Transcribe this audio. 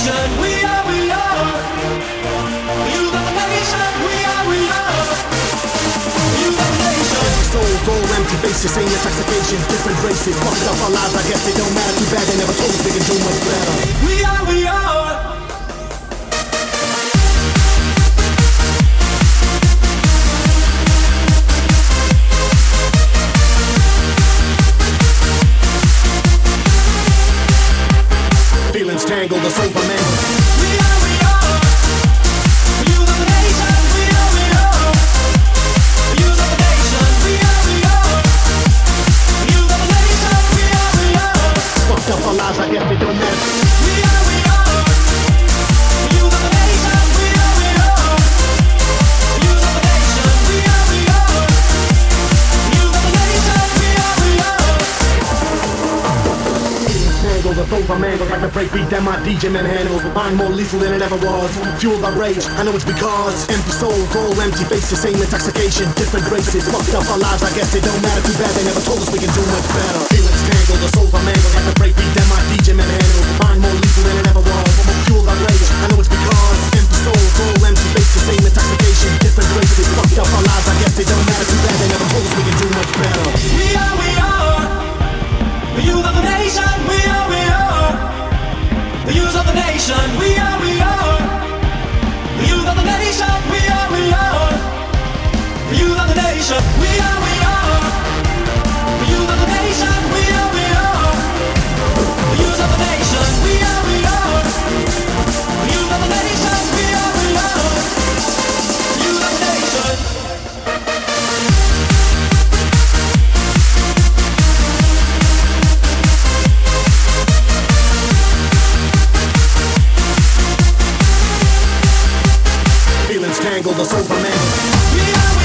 Souls all empty faces, same intoxication, different races. Fucked up our lives, I guess it don't matter. Too bad they never told us we can do much better. We are. Feelings tangled, the soul for mangled. We are. You the nation. We are. You the nation. We are. You the nation. We are. Fucked up our lives, I guess it don't matter. We are. You the nation. We are. You the nation. We are. You the nation. We are. Feelings tangled, the soul for mangled, like the breakbeat that my DJ man handles. I'm more lethal than it ever was. Fueled by rage, I know it's because empty souls, all empty faces, same intoxication, different races. Fucked up our lives, I guess it don't matter. Too bad they never told us we can do much better. Feelings tangled, the souls are mangled, like the breakbeat that my DJ man handles. I'm more lethal than it ever was. Fueled by rage, I know it's because empty souls, all empty faces, same intoxication, different races. Fucked up our lives, I guess it don't matter. Too bad they never told us we can do much better. We are. The youth of the nation. We are. The youth of the nation. We are. The youth of the nation. We are. The youth of the nation. We are. The youth of the nation. We are. The youth of the nation. We are. The youth of the nation. We are. The youth of the nation. Feelings tangled, the soul for man.